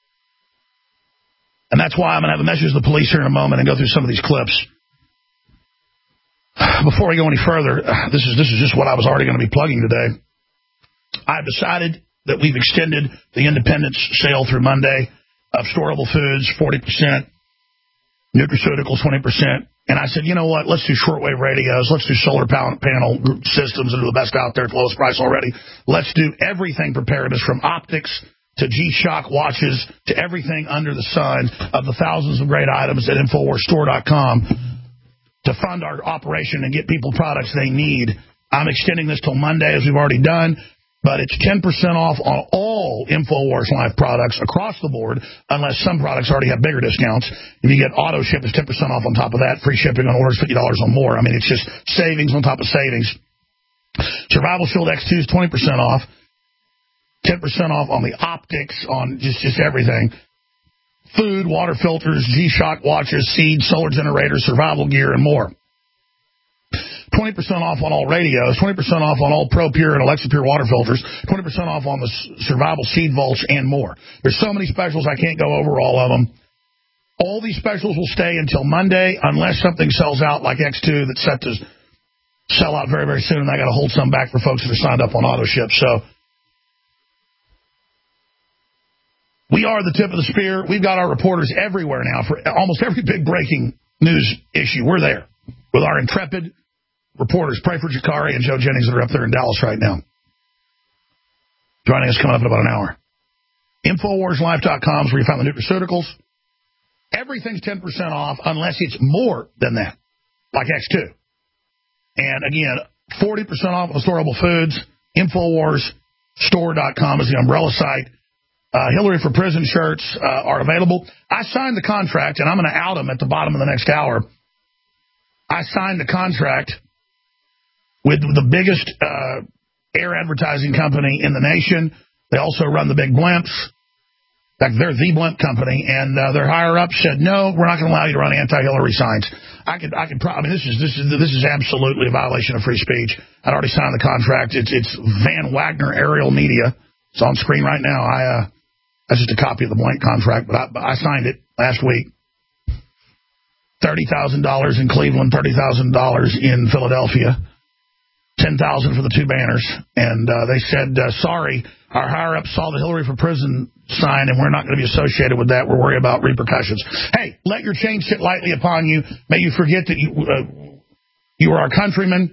And that's why I'm going to have a message to the police here in a moment and go through some of these clips. Before we go any further, this is just what I was already going to be plugging today. I've decided that we've extended the Independence sale through Monday of storable foods, 40%, nutraceuticals, 20%. And I said, you know what, let's do shortwave radios, let's do solar panel systems that are the best out there at the lowest price already. Let's do everything preparedness from optics to G-Shock watches to everything under the sun of the thousands of great items at InfoWarsStore.com to fund our operation and get people products they need. I'm extending this till Monday, as we've already done. But it's 10% off on all InfoWars Live products across the board, unless some products already have bigger discounts. If you get auto ship, it's 10% off on top of that. Free shipping on orders, $50 or more. I mean, it's just savings on top of savings. Survival Shield X2 is 20% off. 10% off on the optics, on just everything. Food, water filters, G-Shock watches, seeds, solar generators, survival gear, and more. 20% off on all radios, 20% off on all ProPure and Alexa Pure water filters, 20% off on the Survival Seed Vaults, and more. There's so many specials, I can't go over all of them. All these specials will stay until Monday, unless something sells out like X2 that's set to sell out very, very soon, and I got to hold some back for folks that are signed up on auto ship. So we are the tip of the spear. We've got our reporters everywhere now for almost every big breaking news issue. We're there with our intrepid reporters. Pray for Jakari and Joe Jennings that are up there in Dallas right now. Joining us coming up in about an hour. InfoWarsLife.com is where you find the nutraceuticals. Everything's 10% off unless it's more than that, like X2. And again, 40% off on storable foods. InfoWarsStore.com is the umbrella site. Hillary for Prison shirts are available. I signed the contract, and I'm going to out them at the bottom of the next hour. I signed the contract with the biggest air advertising company in the nation. They also run the big blimps. In fact, they're the blimp company, and their higher-ups said, no, we're not going to allow you to run anti-Hillary signs. I mean, this is absolutely a violation of free speech. I'd already signed the contract. It's Van Wagner Aerial Media. It's on screen right now. That's just a copy of the blank contract, but I signed it last week. $30,000 in Cleveland, $30,000 in Philadelphia. $10,000 for the 2 banners. And they said, sorry, our higher-ups saw the Hillary for Prison sign, and we're not going to be associated with that. We're worried about repercussions. Hey, let your chain sit lightly upon you. May you forget that you are our countrymen.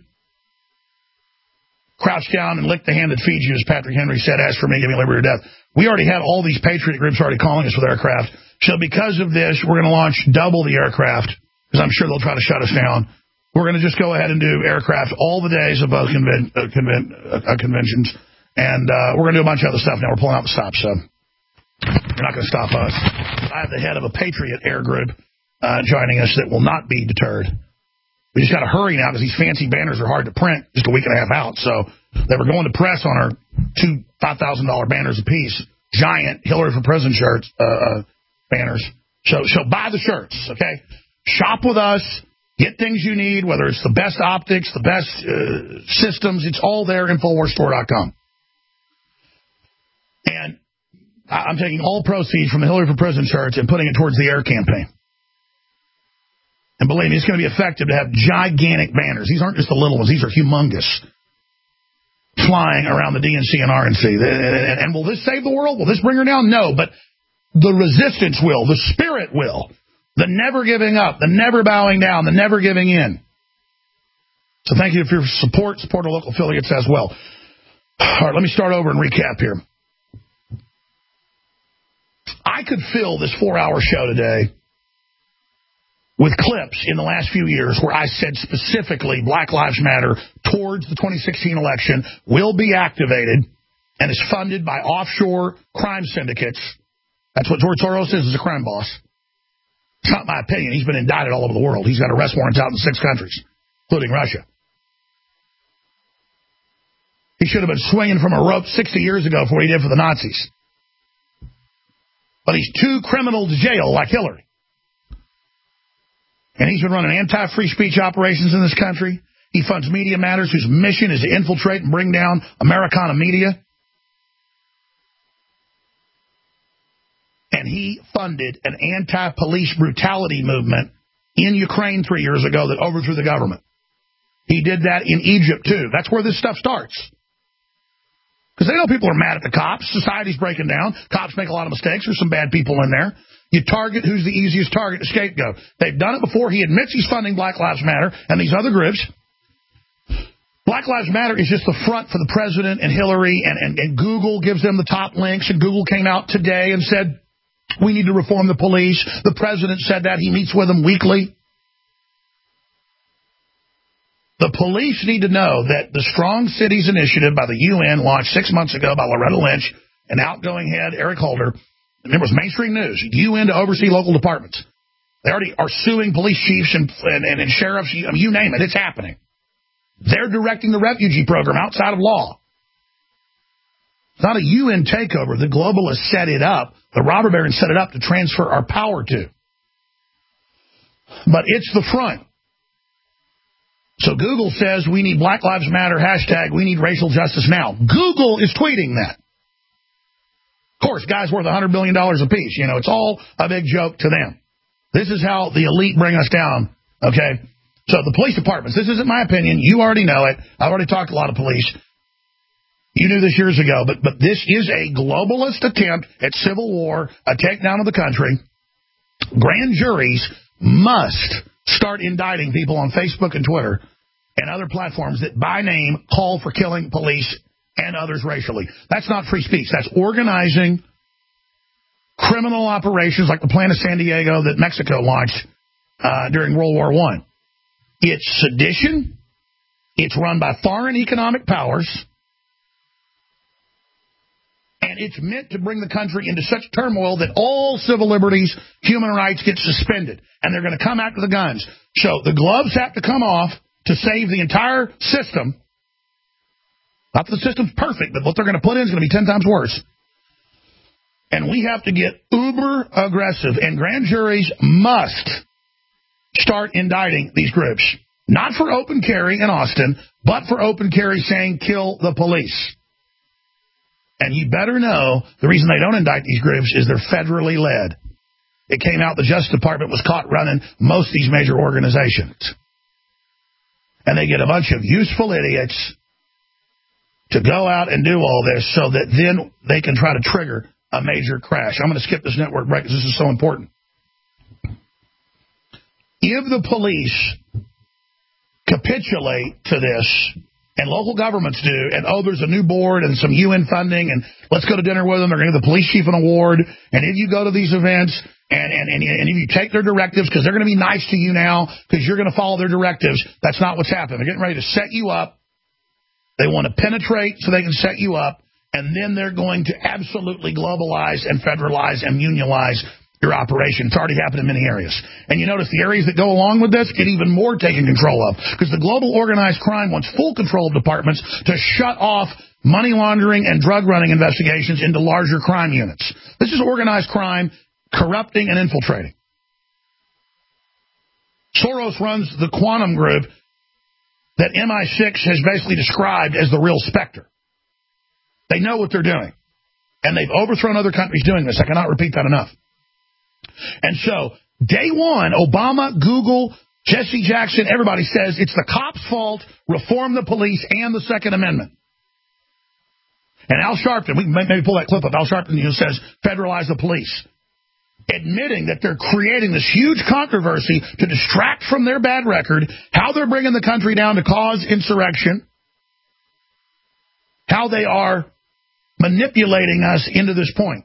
Crouch down and lick the hand that feeds you, as Patrick Henry said, as for me, give me liberty or death. We already have all these patriot groups already calling us with aircraft. So because of this, we're going to launch double the aircraft, because I'm sure they'll try to shut us down. We're going to just go ahead and do aircraft all the days of both conventions. And we're going to do a bunch of other stuff now. We're pulling out the stops, so you're not going to stop us. I have the head of a Patriot Air group joining us that will not be deterred. We just got to hurry now because these fancy banners are hard to print just a week and a half out. So they were going to press on our $2,000 banners a piece, giant Hillary for Prison shirts, banners. So buy the shirts, okay? Shop with us. Get things you need, whether it's the best optics, the best systems. It's all there, InfoWarsStore.com. And I'm taking all proceeds from the Hillary for Prison shirts and putting it towards the air campaign. And believe me, it's going to be effective to have gigantic banners. These aren't just the little ones. These are humongous, flying around the DNC and RNC. And will this save the world? Will this bring her down? No, but the resistance will. The spirit will. The never giving up, the never bowing down, the never giving in. So thank you for your support. Support our local affiliates as well. All right, let me start over and recap here. I could fill this 4-hour show today with clips in the last few years where I said specifically Black Lives Matter towards the 2016 election will be activated and is funded by offshore crime syndicates. That's what George Soros is a crime boss. It's not my opinion. He's been indicted all over the world. He's got arrest warrants out in 6 countries, including Russia. He should have been swinging from a rope 60 years ago for what he did for the Nazis. But he's too criminal to jail like Hillary. And he's been running anti-free speech operations in this country. He funds Media Matters, whose mission is to infiltrate and bring down Americana media. And he funded an anti-police brutality movement in Ukraine 3 years ago that overthrew the government. He did that in Egypt, too. That's where this stuff starts. Because they know people are mad at the cops. Society's breaking down. Cops make a lot of mistakes. There's some bad people in there. You target who's the easiest target to scapegoat. They've done it before. He admits he's funding Black Lives Matter and these other groups. Black Lives Matter is just the front for the president and Hillary, and Google gives them the top links, and Google came out today and said, we need to reform the police. The president said that. He meets with them weekly. The police need to know that the Strong Cities Initiative by the UN, launched 6 months ago by Loretta Lynch and outgoing head Eric Holder, and it was mainstream news, UN to oversee local departments. They already are suing police chiefs and sheriffs, you name it, it's happening. They're directing the refugee program outside of law. It's not a UN takeover. The globalists set it up. The robber barons set it up to transfer our power to. But it's the front. So Google says we need Black Lives Matter, hashtag we need racial justice now. Google is tweeting that. Of course, guys worth $100 billion apiece. You know, it's all a big joke to them. This is how the elite bring us down, okay? So the police departments, this isn't my opinion. You already know it. I've already talked to a lot of police. You knew this years ago, but this is a globalist attempt at civil war, a takedown of the country. Grand juries must start indicting people on Facebook and Twitter and other platforms that by name call for killing police and others racially. That's not free speech. That's organizing criminal operations like the Plan of San Diego that Mexico launched during World War I. It's sedition. It's run by foreign economic powers. And it's meant to bring the country into such turmoil that all civil liberties, human rights get suspended. And they're going to come after the guns. So the gloves have to come off to save the entire system. Not that the system's perfect, but what they're going to put in is going to be 10 times worse. And we have to get uber aggressive. And grand juries must start indicting these groups. Not for open carry in Austin, but for open carry saying kill the police. And you better know the reason they don't indict these groups is they're federally led. It came out the Justice Department was caught running most of these major organizations. And they get a bunch of useful idiots to go out and do all this so that then they can try to trigger a major crash. I'm going to skip this network break because this is so important. If the police capitulate to this, and local governments do, and there's a new board and some UN funding, and let's go to dinner with them, they're going to give the police chief an award, and if you go to these events, and if you take their directives, because they're going to be nice to you now, because you're going to follow their directives, that's not what's happening. They're getting ready to set you up. They want to penetrate so they can set you up, and then they're going to absolutely globalize and federalize and unionize your operation. It's already happened in many areas. And you notice the areas that go along with this get even more taken control of, because the global organized crime wants full control of departments to shut off money laundering and drug running investigations into larger crime units. This is organized crime corrupting and infiltrating. Soros runs the quantum group that MI6 has basically described as the real specter. They know what they're doing. And they've overthrown other countries doing this. I cannot repeat that enough. And so, day one, Obama, Google, Jesse Jackson, everybody says it's the cops' fault, reform the police, and the Second Amendment. And Al Sharpton, we can maybe pull that clip up, Al Sharpton says, federalize the police. Admitting that they're creating this huge controversy to distract from their bad record, how they're bringing the country down to cause insurrection, how they are manipulating us into this point.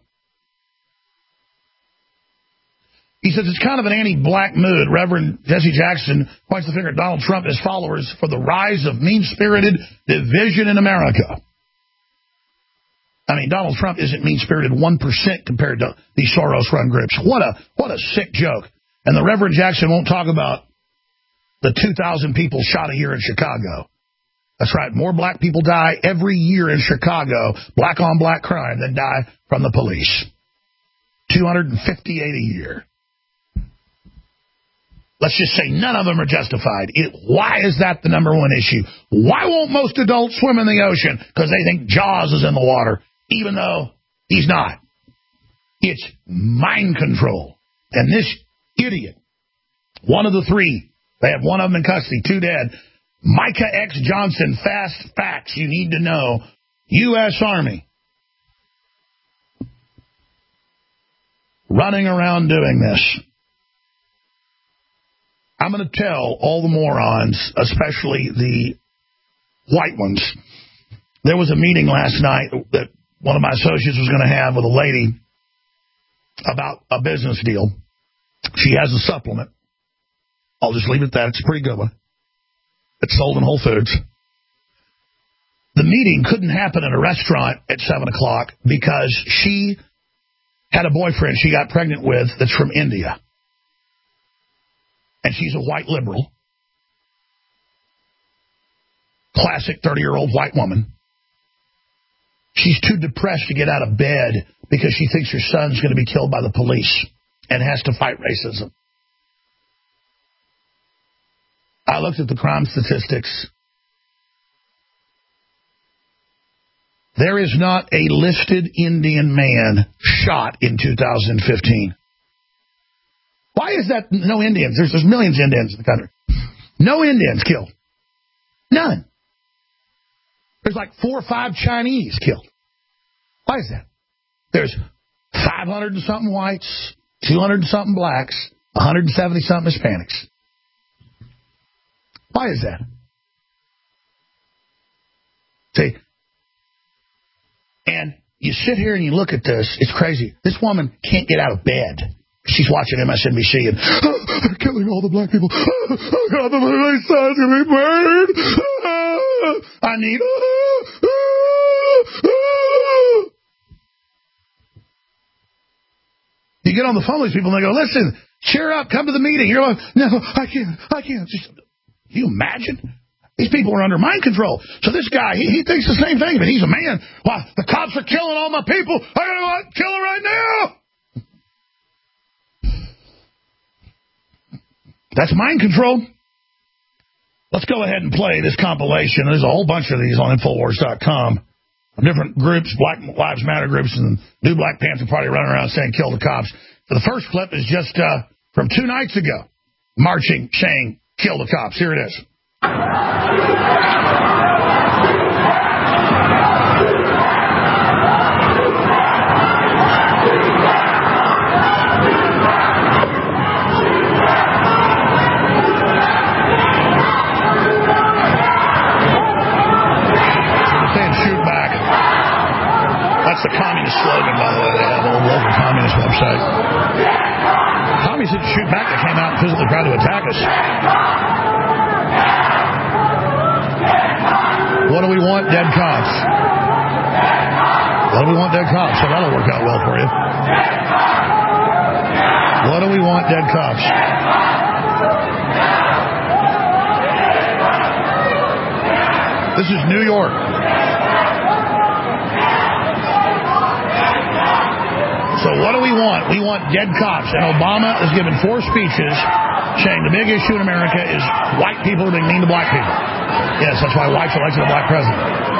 He says it's kind of an anti-black mood. Reverend Jesse Jackson points the finger at Donald Trump and his followers for the rise of mean-spirited division in America. I mean, Donald Trump isn't mean-spirited 1% compared to these Soros-run groups. What a sick joke. And the Reverend Jackson won't talk about the 2,000 people shot a year in Chicago. That's right. More black people die every year in Chicago, black-on-black crime, than die from the police. 258 a year. Let's just say none of them are justified. Why is that the number one issue? Why won't most adults swim in the ocean? Because they think Jaws is in the water, even though he's not. It's mind control. And this idiot, one of the three, they have one of them in custody, 2 dead, Micah X. Johnson, fast facts you need to know, U.S. Army, running around doing this. I'm going to tell all the morons, especially the white ones. There was a meeting last night that one of my associates was going to have with a lady about a business deal. She has a supplement. I'll just leave it at that. It's a pretty good one. It's sold in Whole Foods. The meeting couldn't happen at a restaurant at 7 o'clock because she had a boyfriend she got pregnant with that's from India. And she's a white liberal. Classic 30-year-old white woman. She's too depressed to get out of bed because she thinks her son's going to be killed by the police and has to fight racism. I looked at the crime statistics. There is not a listed Indian man shot in 2015. Why is that no Indians? There's millions of Indians in the country. No Indians killed. None. There's like 4 or 5 Chinese killed. Why is that? There's 500 and something whites, 200 and something blacks, 170 something Hispanics. Why is that? See, and you sit here and you look at this, it's crazy. This woman can't get out of bed. She's watching MSNBC and they're killing all the black people. Oh, God, my son's going to be murdered. I need... You get on the phone with these people and they go, listen, cheer up, come to the meeting. You're like, no, I can't. Just, you imagine? These people are under mind control. So this guy, he thinks the same thing, but he's a man. Why, the cops are killing all my people. I gotta kill them right now. That's mind control. Let's go ahead and play this compilation. There's a whole bunch of these on Infowars.com. Different groups, Black Lives Matter groups, and New Black Panther Party running around saying kill the cops. So the first clip is just from 2 nights ago, marching, saying kill the cops. Here it is. That's the communist slogan, by the way. They have a local communist website. Communists didn't shoot back. They came out and physically tried to attack us. What do we want? Dead cops. What do we want? Dead cops. So that'll work out well for you. What do we want? Dead cops. This is New York. So what do we want? We want dead cops. And Obama has given 4 speeches saying the big issue in America is white people are being mean to black people. Yes, that's why whites elected a black president.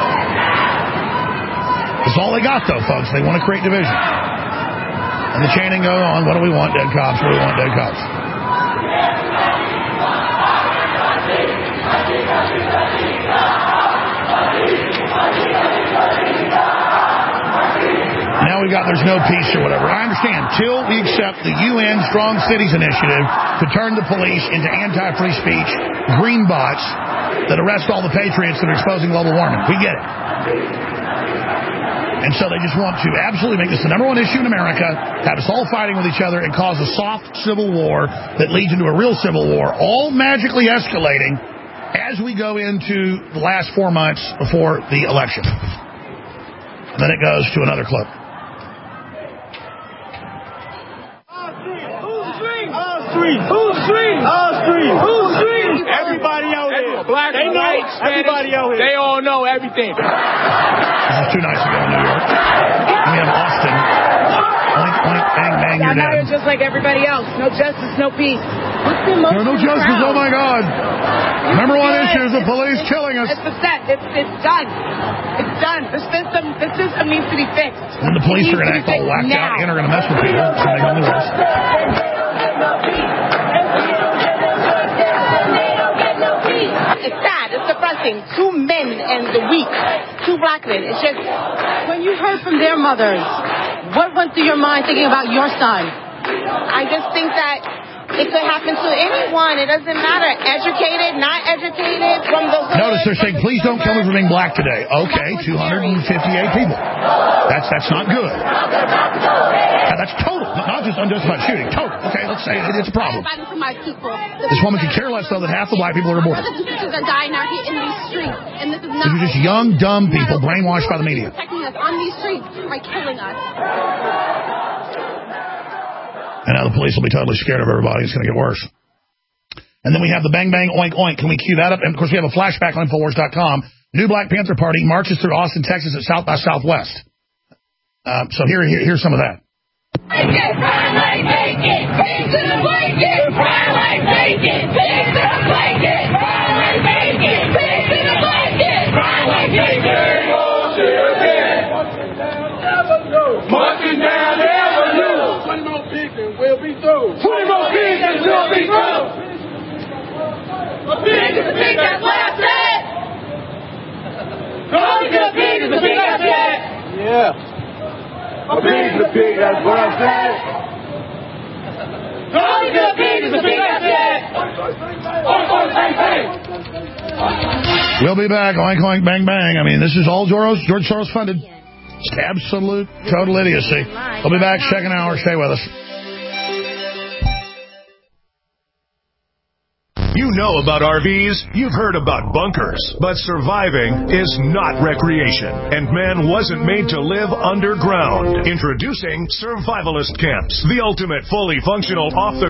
That's all they got, though, folks. They want to create division. And the chanting goes on. What do we want? Dead cops. What do we want? Dead cops. Now we've got there's no peace or whatever. I understand. Till we accept the UN Strong Cities Initiative to turn the police into anti-free speech green bots that arrest all the patriots that are exposing global warming. We get it. And so they just want to absolutely make this the #1 issue in America, have us all fighting with each other, and cause a soft civil war that leads into a real civil war, all magically escalating as we go into the last 4 months before the election. And then it goes to another clip. Everybody out here. Black and white, everybody out here. They all know everything. This is 2 nights ago in New York. And we have Austin. Oink, oink, bang, bang, you're dead. I'm out here just like everybody else. No justice, no peace. No justice, oh my God. #1 issue is the police killing us. It's upset. It's done. It's done. The system needs to be fixed. And the police are going to act all whacked out and are going to mess with people. So they only rest. It's sad. It's depressing. 2 men and the weak. 2 black men. It's just, when you heard from their mothers, what went through your mind thinking about your son? I just think that it could happen to anyone. It doesn't matter. Educated, not educated, from the hood. Notice they're saying, please don't kill me for being black today. Okay, 258 people. That's not good. That's total. Not just unjustified shooting. Total. Okay, let's say it's a problem. This woman could care less, though, that half the black people are aborted. Mothers and sisters are dying out here in these streets. And this is not... These are just young, dumb people brainwashed by the media. Protecting us on these streets by killing us. And now the police will be totally scared of everybody. It's going to get worse. And then we have the bang, bang, oink, oink. Can we cue that up? And, of course, we have a flashback on Infowars.com. New Black Panther Party marches through Austin, Texas at South by Southwest. So here's some of that. Marching down the avenue. 20 more pigs and we'll be through. 20 more pigs and we'll be through. A pig is a pig, that's what I said. Only a pig is a pig, that's it. Yeah. A pig is a pig, that's what I said. Only a pig is a pig, that's it. We'll be back. Oink, oink, bang, bang. I mean, this is all George Soros funded. It's absolute, total idiocy. We'll be back second hour. Stay with us. You know about RVs, you've heard about bunkers, but surviving is not recreation, and man wasn't made to live underground. Introducing Survivalist Camps, the ultimate fully functional off-the